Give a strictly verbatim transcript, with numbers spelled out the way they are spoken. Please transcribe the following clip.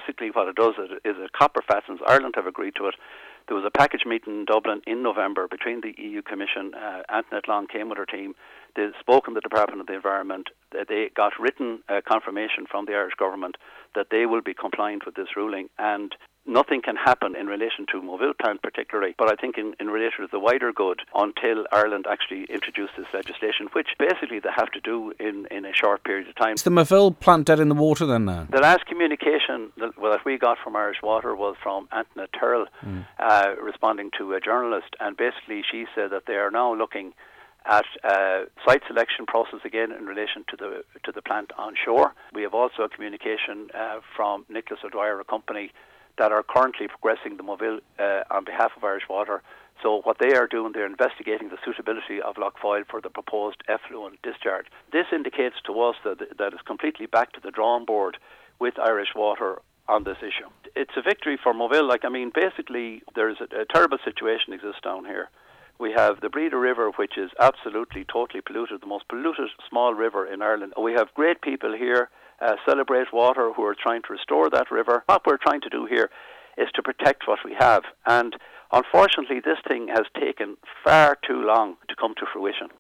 basically what it does is, is it copper fattens. Ireland have agreed to it. There was a package meeting in Dublin in November between the E U Commission. Uh, Antoinette Long came with her team. They spoke in the Department of the Environment. They got written uh, confirmation from the Irish government that they will be compliant with this ruling, and nothing can happen in relation to Moville plant particularly, but I think in, in relation to the wider good until Ireland actually introduces this legislation, which basically they have to do in, in a short period of time. Is the Moville plant dead in the water then now? The last communication that, well, that we got from Irish Water was from Antoinette Turrell, mm. uh, responding to a journalist, and basically she said that they are now looking at uh, site selection process again in relation to the to the plant on shore. We have also a communication uh, from Nicholas O'Dwyer, a company that are currently progressing the Moville uh, on behalf of Irish Water. So what they are doing, they're investigating the suitability of Lough Foyle for the proposed effluent discharge. This indicates to us that that is completely back to the drawing board with Irish Water on this issue. It's a victory for Moville. Like, I mean, basically, there's a, a terrible situation exists down here. We have the Breeda River, which is absolutely, totally polluted, the most polluted small river in Ireland. We have great people here, uh, Celebrate Water, who are trying to restore that river. What we're trying to do here is to protect what we have. And unfortunately, this thing has taken far too long to come to fruition.